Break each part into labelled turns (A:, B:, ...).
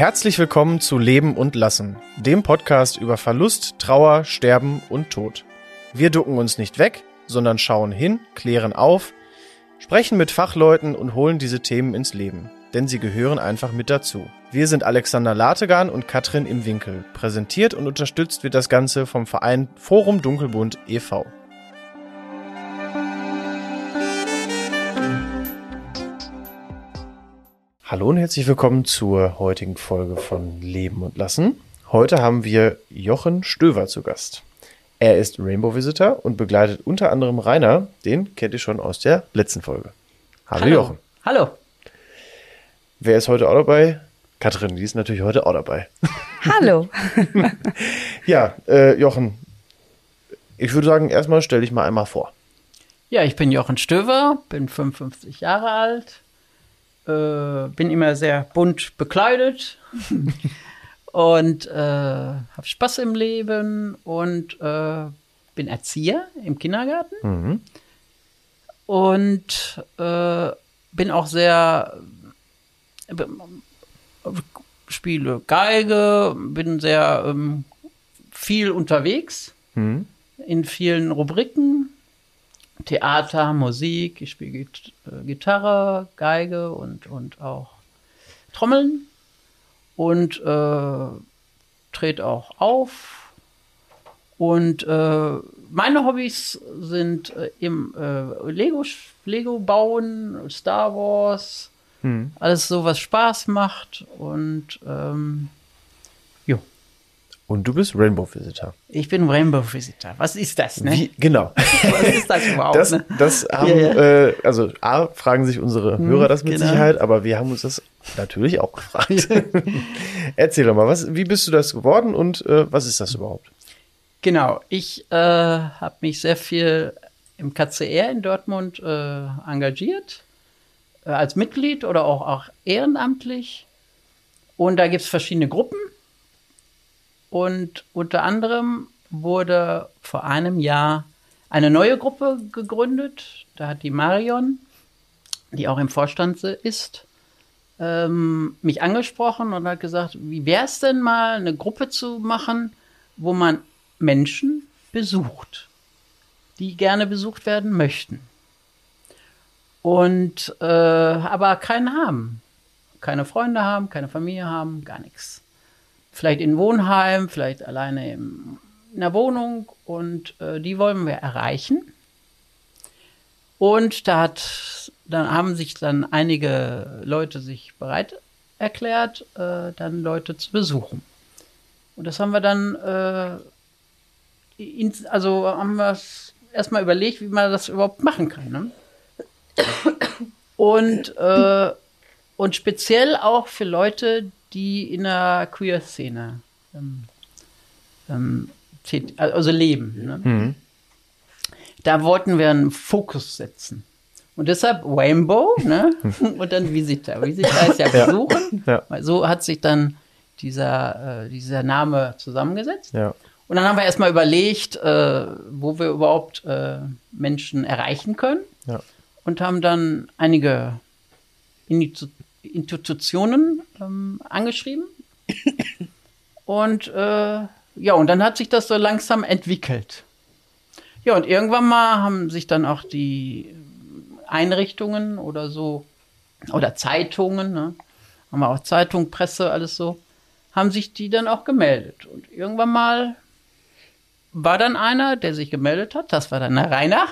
A: Herzlich willkommen zu Leben und Lassen, dem Podcast über Verlust, Trauer, Sterben und Tod. Wir ducken uns nicht weg, sondern schauen hin, klären auf, sprechen mit Fachleuten und holen diese Themen ins Leben, denn sie gehören einfach mit dazu. Wir sind Alexander Lategan und Katrin im Winkel. Präsentiert und unterstützt wird das Ganze vom Verein Forum Dunkelbunt e.V. Hallo und herzlich willkommen zur heutigen Folge von Leben und Lassen. Heute haben wir Jochen Stöver zu Gast. Er ist Rainbow Visitor und begleitet unter anderem Rainer, den kennt ihr schon aus der letzten Folge. Hallo Jochen.
B: Hallo.
A: Wer ist heute auch dabei? Katrin, die ist natürlich heute auch dabei.
C: Hallo.
A: Ja, Jochen, ich würde sagen, erstmal stell dich mal einmal vor.
B: Ja, ich bin Jochen Stöver, bin 55 Jahre alt, bin immer sehr bunt bekleidet und habe Spaß im Leben und bin Erzieher im Kindergarten und bin auch sehr, spiele Geige, bin sehr viel unterwegs in vielen Rubriken. Theater, Musik, ich spiele Gitarre, Geige und auch Trommeln und trete auch auf. Und meine Hobbys sind im Lego bauen, Star Wars, alles so, was Spaß macht und jo.
A: Und du bist Rainbow Visitor.
B: Ich bin Rainbow Visitor. Was ist das, ne?
A: Wie, genau.
B: Was ist das überhaupt?
A: Das haben,
B: Ja.
A: Also A, fragen sich unsere Hörer das mit
B: genau.
A: Sicherheit, aber wir haben uns das natürlich auch gefragt. Erzähl doch mal, wie bist du das geworden und was ist das überhaupt?
B: Genau, ich habe mich sehr viel im KCR in Dortmund engagiert, als Mitglied oder auch ehrenamtlich. Und da gibt es verschiedene Gruppen. Und unter anderem wurde vor einem Jahr eine neue Gruppe gegründet. Da hat die Marion, die auch im Vorstand ist, mich angesprochen und hat gesagt, wie wäre es denn mal, eine Gruppe zu machen, wo man Menschen besucht, die gerne besucht werden möchten. Und aber keinen haben. Keine Freunde haben, keine Familie haben, gar nichts. Vielleicht in Wohnheim, vielleicht alleine in der Wohnung. Und die wollen wir erreichen. Und dann haben sich dann einige Leute sich bereit erklärt, dann Leute zu besuchen. Und das haben wir dann, haben wir erstmal überlegt, wie man das überhaupt machen kann. Ne? Und speziell auch für Leute, die in der Queer-Szene leben. Ne? Da wollten wir einen Fokus setzen. Und deshalb Rainbow, ne? Und dann Visitor. Visitor ist ja besuchen.
A: Ja.
B: So hat sich dann dieser Name zusammengesetzt.
A: Ja.
B: Und dann haben wir erstmal überlegt, wo wir überhaupt Menschen erreichen können.
A: Ja.
B: Und haben dann einige Institutionen angeschrieben. Und und dann hat sich das so langsam entwickelt. Ja, und irgendwann mal haben sich dann auch die Einrichtungen oder so, oder Zeitungen, ne, haben wir auch Zeitung, Presse, alles so, haben sich die dann auch gemeldet. Und irgendwann mal war dann einer, der sich gemeldet hat, das war dann der Rainer.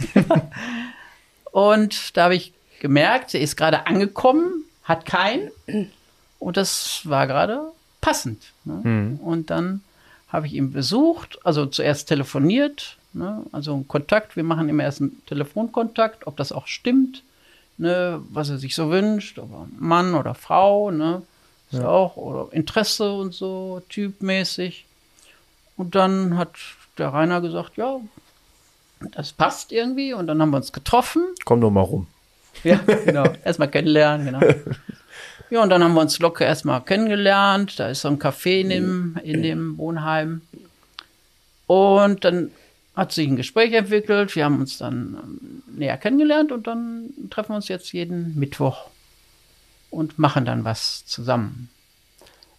B: Und da habe ich gemerkt, er ist gerade angekommen, hat keinen. Und das war gerade passend. Ne? Und dann habe ich ihn besucht, also zuerst telefoniert, ne? Also einen Kontakt. Wir machen immer erst einen Telefonkontakt, ob das auch stimmt, ne? Was er sich so wünscht, ob er Mann oder Frau, ne? Ist ja auch, oder Interesse und so, typmäßig. Und dann hat der Rainer gesagt, ja, das passt irgendwie. Und dann haben wir uns getroffen.
A: Komm doch mal rum.
B: Ja, genau. Erstmal kennenlernen, genau. Ja, und dann haben wir uns locker erstmal kennengelernt. Da ist so ein Café in dem Wohnheim. Und dann hat sich ein Gespräch entwickelt. Wir haben uns dann näher kennengelernt und dann treffen wir uns jetzt jeden Mittwoch und machen dann was zusammen.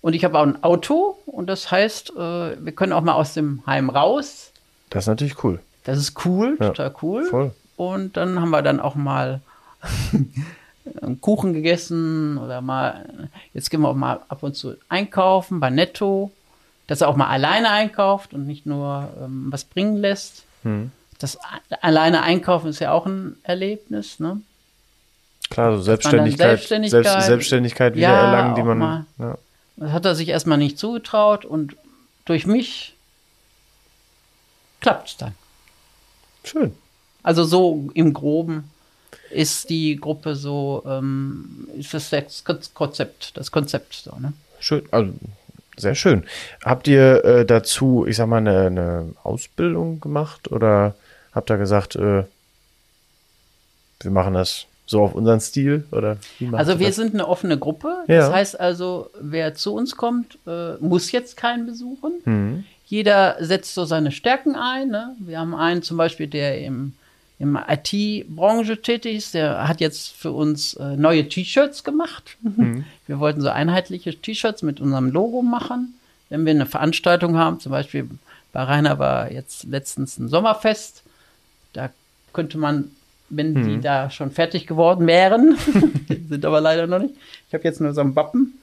B: Und ich habe auch ein Auto und das heißt, wir können auch mal aus dem Heim raus.
A: Das ist natürlich cool.
B: Das ist cool, total cool.
A: Voll.
B: Und dann haben wir dann auch mal einen Kuchen gegessen oder mal, jetzt gehen wir auch mal ab und zu einkaufen bei Netto, dass er auch mal alleine einkauft und nicht nur was bringen lässt. Das alleine einkaufen ist ja auch ein Erlebnis, ne?
A: Klar, so Selbstständigkeit wieder erlangen, die man. Ja.
B: Das hat er sich erstmal nicht zugetraut und durch mich klappt es dann.
A: Schön.
B: Also so im Groben ist die Gruppe so, ist das Konzept so, ne?
A: Schön, also sehr schön. Habt ihr dazu, ich sag mal, eine Ausbildung gemacht oder habt ihr gesagt, wir machen das so auf unseren Stil? Oder wie macht
B: also
A: ihr
B: wir
A: das?
B: sind eine offene Gruppe.
A: Ja.
B: Das heißt also, wer zu uns kommt, muss jetzt keinen besuchen. Jeder setzt so seine Stärken ein. Ne? Wir haben einen zum Beispiel, der im IT-Branche tätig ist, der hat jetzt für uns neue T-Shirts gemacht. Wir wollten so einheitliche T-Shirts mit unserem Logo machen. Wenn wir eine Veranstaltung haben, zum Beispiel bei Rainer war jetzt letztens ein Sommerfest, da könnte man, wenn die da schon fertig geworden wären, sind aber leider noch nicht. Ich habe jetzt nur so ein Wappen.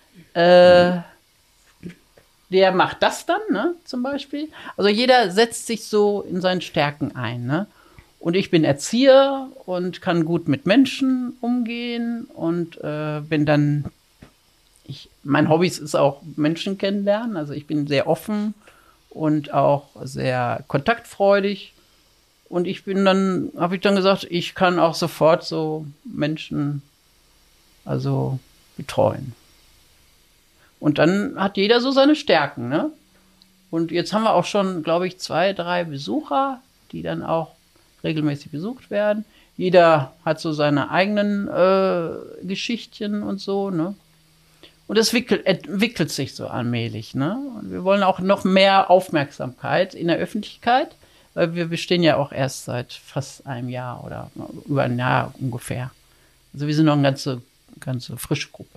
B: Der macht das dann, ne, zum Beispiel. Also jeder setzt sich so in seinen Stärken ein, ne? Und ich bin Erzieher und kann gut mit Menschen umgehen und bin dann, mein Hobby ist auch Menschen kennenlernen. Also ich bin sehr offen und auch sehr kontaktfreudig. Und habe ich dann gesagt, ich kann auch sofort so Menschen also betreuen. Und dann hat jeder so seine Stärken, ne? Und jetzt haben wir auch schon, glaube ich, 2, 3 Besucher, die dann auch regelmäßig besucht werden. Jeder hat so seine eigenen Geschichtchen und so, ne? Und es entwickelt sich so allmählich, ne? Und wir wollen auch noch mehr Aufmerksamkeit in der Öffentlichkeit, weil wir bestehen ja auch erst seit fast einem Jahr oder über ein Jahr ungefähr. Also wir sind noch eine ganze frische Gruppe.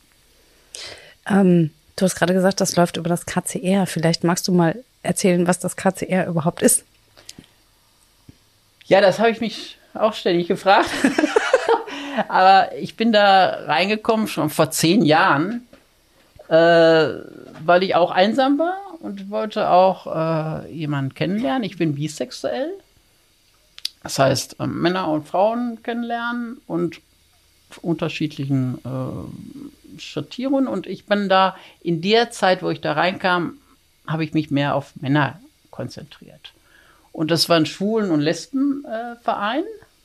C: Du hast gerade gesagt, das läuft über das KCR. Vielleicht magst du mal erzählen, was das KCR überhaupt ist.
B: Ja, das habe ich mich auch ständig gefragt. Aber ich bin da reingekommen schon vor 10 Jahren, weil ich auch einsam war und wollte auch jemanden kennenlernen. Ich bin bisexuell. Das heißt, Männer und Frauen kennenlernen und unterschiedlichen Schattierungen. Und ich bin da in der Zeit, wo ich da reinkam, habe ich mich mehr auf Männer konzentriert. Und das war ein Schwulen- und Lesbenverein.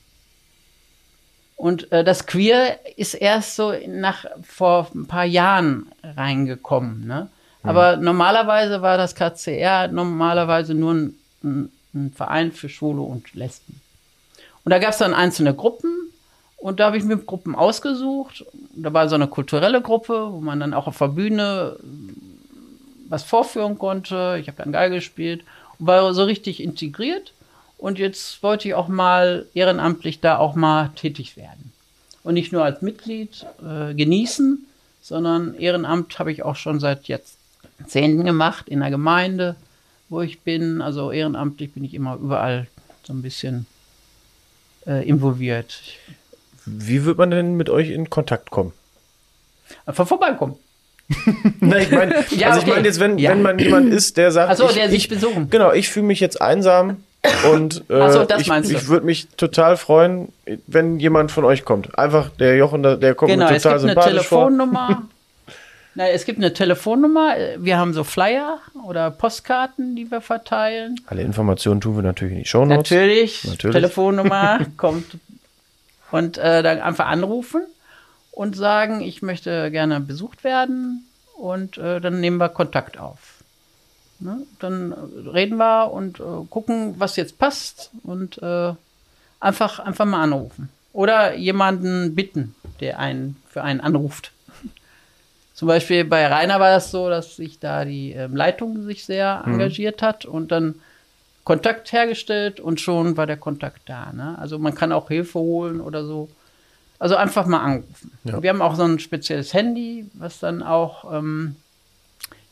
B: Und das Queer ist erst so vor ein paar Jahren reingekommen. Ne? Aber normalerweise war das KCR nur ein Verein für Schwule und Lesben. Und da gab es dann einzelne Gruppen. Und da habe ich mir Gruppen ausgesucht. Da war so eine kulturelle Gruppe, wo man dann auch auf der Bühne was vorführen konnte. Ich habe dann Geige gespielt und war so richtig integriert. Und jetzt wollte ich auch mal ehrenamtlich da auch mal tätig werden. Und nicht nur als Mitglied genießen, sondern Ehrenamt habe ich auch schon seit Jahrzehnten gemacht in der Gemeinde, wo ich bin. Also ehrenamtlich bin ich immer überall so ein bisschen involviert.
A: Wie wird man denn mit euch in Kontakt kommen?
B: Einfach vorbeikommen.
A: Na, ich meine,
B: Ja,
A: ich meine jetzt, wenn man jemand ist, der sagt,
B: der sich besuchen.
A: Genau, ich fühle mich jetzt einsam und
B: das meinst du.
A: ich würde mich total freuen, wenn jemand von euch kommt. Einfach der Jochen, der kommt mir total sympathisch vor.
B: Es gibt eine Telefonnummer. Wir haben so Flyer oder Postkarten, die wir verteilen.
A: Alle Informationen tun wir natürlich in die Shownotes.
B: Natürlich. Telefonnummer kommt. Und dann einfach anrufen und sagen, ich möchte gerne besucht werden. Und dann nehmen wir Kontakt auf. Ne? Dann reden wir und gucken, was jetzt passt. Und einfach mal anrufen. Oder jemanden bitten, der für einen anruft. Zum Beispiel bei Rainer war das so, dass sich da die Leitung sich sehr engagiert hat und dann Kontakt hergestellt und schon war der Kontakt da. Ne? Also man kann auch Hilfe holen oder so. Also einfach mal anrufen. Ja. Wir haben auch so ein spezielles Handy, was dann auch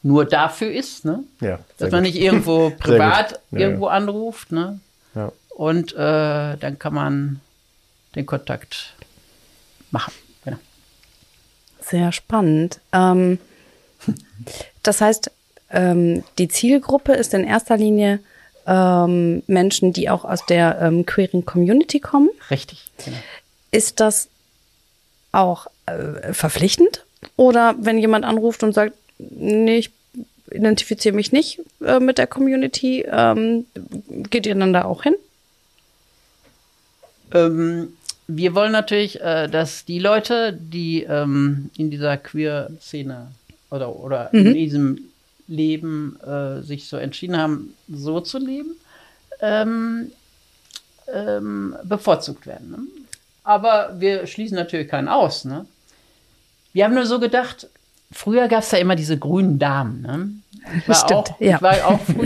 B: nur dafür ist, ne?
A: Ja,
B: Dass man nicht irgendwo privat
A: Ja,
B: irgendwo anruft, ne?
A: Ja.
B: Und dann kann man den Kontakt machen. Genau.
C: Sehr spannend. Das heißt, die Zielgruppe ist in erster Linie Menschen, die auch aus der queeren Community kommen.
B: Richtig. Genau.
C: Ist das auch verpflichtend? Oder wenn jemand anruft und sagt, nee, ich identifiziere mich nicht mit der Community, geht ihr dann da auch hin?
B: Wir wollen natürlich, dass die Leute, die in dieser Queer-Szene oder in diesem Leben sich so entschieden haben, so zu leben, bevorzugt werden. Ne? Aber wir schließen natürlich keinen aus. Ne? Wir haben nur so gedacht, früher gab es ja immer diese grünen Damen. Ne? Ich war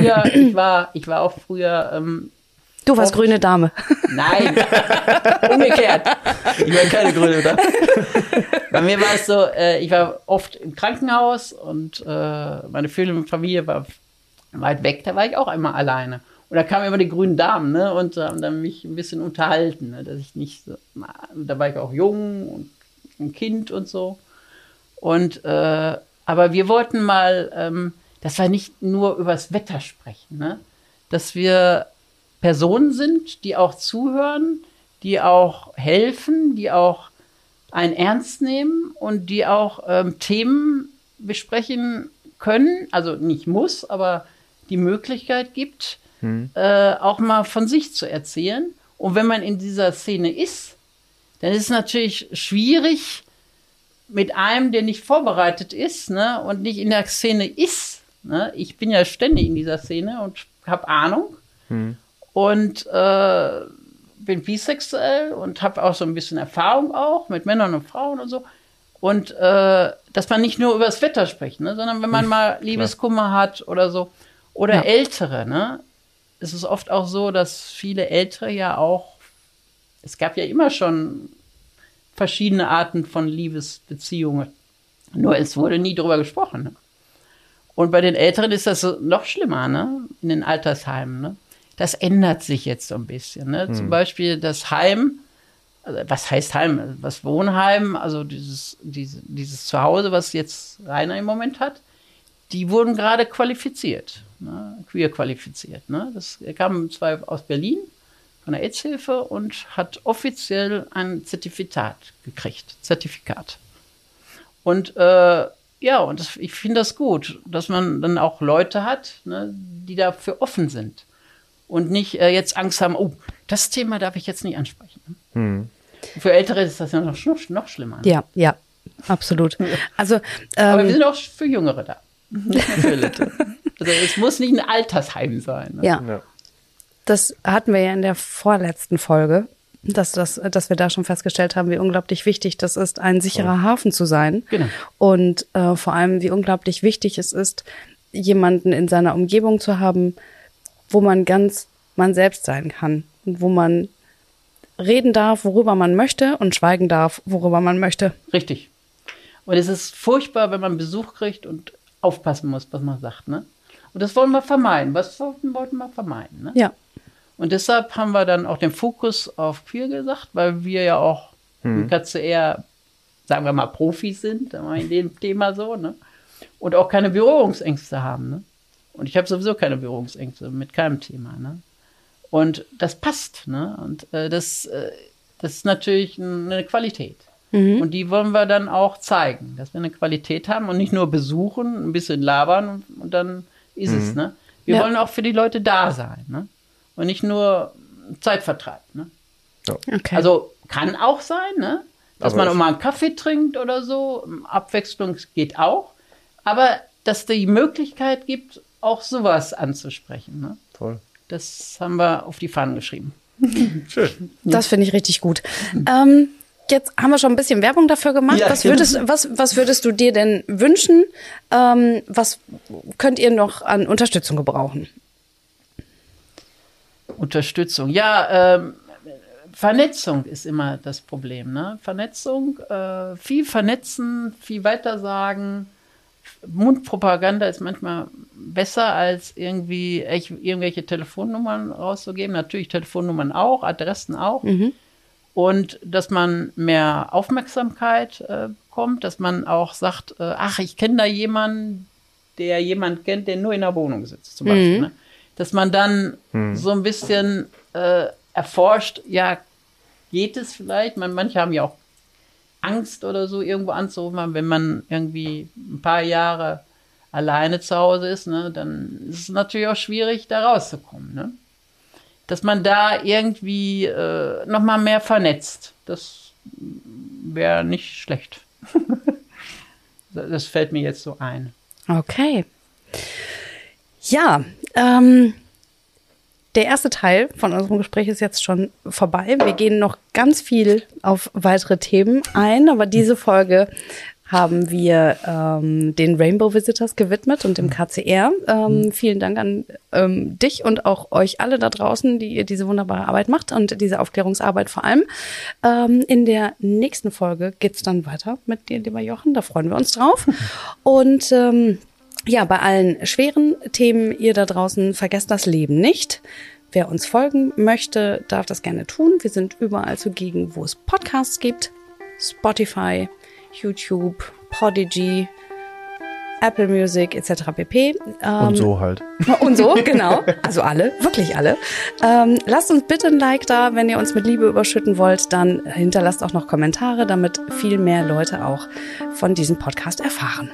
B: auch früher
C: Du warst grüne Dame.
B: Nein, umgekehrt. Ich war keine grüne Dame. Bei mir war es so, ich war oft im Krankenhaus und meine Familie war weit weg, da war ich auch einmal alleine. Und da kamen immer die grünen Damen, ne, und haben dann mich ein bisschen unterhalten, ne, dass ich nicht so, da war ich auch jung und ein Kind und so. Und, aber wir wollten mal, dass wir nicht nur übers Wetter sprechen, ne, dass wir Personen sind, die auch zuhören, die auch helfen, die auch einen ernst nehmen und die auch Themen besprechen können, also nicht muss, aber die Möglichkeit gibt, auch mal von sich zu erzählen. Und wenn man in dieser Szene ist, dann ist es natürlich schwierig mit einem, der nicht vorbereitet ist, ne, und nicht in der Szene ist. Ne? Ich bin ja ständig in dieser Szene und habe Ahnung. Und bin bisexuell und habe auch so ein bisschen Erfahrung auch mit Männern und Frauen und so. Und dass man nicht nur über das Wetter spricht, ne, sondern wenn man mal Liebeskummer hat oder so. Oder Ältere, ne? Es ist oft auch so, dass viele Ältere ja auch, es gab ja immer schon verschiedene Arten von Liebesbeziehungen. Nur es wurde nie drüber gesprochen. Ne? Und bei den Älteren ist das so noch schlimmer, ne? In den Altersheimen, ne? Das ändert sich jetzt so ein bisschen. Ne? Zum Beispiel das Heim, also was heißt Heim? Das Wohnheim, also dieses Zuhause, was jetzt Rainer im Moment hat, die wurden gerade qualifiziert, ne? Queer qualifiziert. Ne? Das kam zwar aus Berlin, von der AIDS-Hilfe und hat offiziell ein Zertifikat gekriegt. Und ich finde das gut, dass man dann auch Leute hat, ne, die dafür offen sind. Und nicht jetzt Angst haben, oh, das Thema darf ich jetzt nicht ansprechen. Für Ältere ist das ja noch schlimmer. Ne?
C: Ja, absolut. Also,
B: aber wir sind auch für Jüngere da. Nicht nur für Ältere. Also es muss nicht ein Altersheim sein. Ne?
C: Ja. Das hatten wir ja in der vorletzten Folge, dass wir da schon festgestellt haben, wie unglaublich wichtig das ist, ein sicherer Hafen zu sein. Genau. Und vor allem, wie unglaublich wichtig es ist, jemanden in seiner Umgebung zu haben, wo man ganz man selbst sein kann und wo man reden darf, worüber man möchte und schweigen darf, worüber man möchte.
B: Richtig. Und es ist furchtbar, wenn man Besuch kriegt und aufpassen muss, was man sagt, ne? Und das wollen wir vermeiden. Was wollten wir vermeiden, ne?
C: Ja.
B: Und deshalb haben wir dann auch den Fokus auf Queer gesagt, weil wir ja auch im KCR, sagen wir mal, Profis sind, in dem Thema so, ne? Und auch keine Berührungsängste haben, ne? Und ich habe sowieso keine Berührungsängste mit keinem Thema, ne? Und das passt, ne? Und das ist natürlich eine Qualität. Und die wollen wir dann auch zeigen, dass wir eine Qualität haben und nicht nur besuchen, ein bisschen labern und dann ist es, ne? Wir wollen auch für die Leute da sein, ne? Und nicht nur Zeitvertreib, ne?
A: Ja.
C: Okay.
B: Also kann auch sein, ne? Dass
A: Aber
B: man auch mal einen Kaffee trinkt oder so. Abwechslung geht auch. Aber dass die Möglichkeit gibt, auch sowas anzusprechen, ne?
A: Toll.
B: Das haben wir auf die Fahnen geschrieben.
A: Schön.
C: Das finde ich richtig gut. Jetzt haben wir schon ein bisschen Werbung dafür gemacht.
B: Ja,
C: was würdest du dir denn wünschen? Was könnt ihr noch an Unterstützung gebrauchen?
B: Unterstützung. Ja, Vernetzung ist immer das Problem, ne? Vernetzung, viel vernetzen, viel weitersagen, Mundpropaganda ist manchmal besser, als irgendwie irgendwelche Telefonnummern rauszugeben. Natürlich Telefonnummern auch, Adressen auch. Und dass man mehr Aufmerksamkeit bekommt, dass man auch sagt, ach, ich kenne da jemanden, der jemanden kennt, der nur in der Wohnung sitzt, zum Beispiel. Ne? Dass man dann so ein bisschen erforscht, ja, geht es vielleicht? Manche haben ja auch Angst oder so, irgendwo anzurufen, wenn man irgendwie ein paar Jahre alleine zu Hause ist, ne, dann ist es natürlich auch schwierig, da rauszukommen. Ne? Dass man da irgendwie noch mal mehr vernetzt, das wäre nicht schlecht. Das fällt mir jetzt so ein.
C: Okay. Ja, der erste Teil von unserem Gespräch ist jetzt schon vorbei. Wir gehen noch ganz viel auf weitere Themen ein, aber diese Folge haben wir den Rainbow Visitors gewidmet und dem KCR. Vielen Dank an dich und auch euch alle da draußen, die ihr diese wunderbare Arbeit macht und diese Aufklärungsarbeit vor allem. In der nächsten Folge geht's dann weiter mit dir, lieber Jochen. Da freuen wir uns drauf. Und ja, bei allen schweren Themen, ihr da draußen, vergesst das Leben nicht. Wer uns folgen möchte, darf das gerne tun. Wir sind überall zugegen, wo es Podcasts gibt. Spotify, YouTube, Podigy, Apple Music etc. pp.
A: Und so halt.
C: Und so, genau. Also alle, wirklich alle. Lasst uns bitte ein Like da. Wenn ihr uns mit Liebe überschütten wollt, dann hinterlasst auch noch Kommentare, damit viel mehr Leute auch von diesem Podcast erfahren.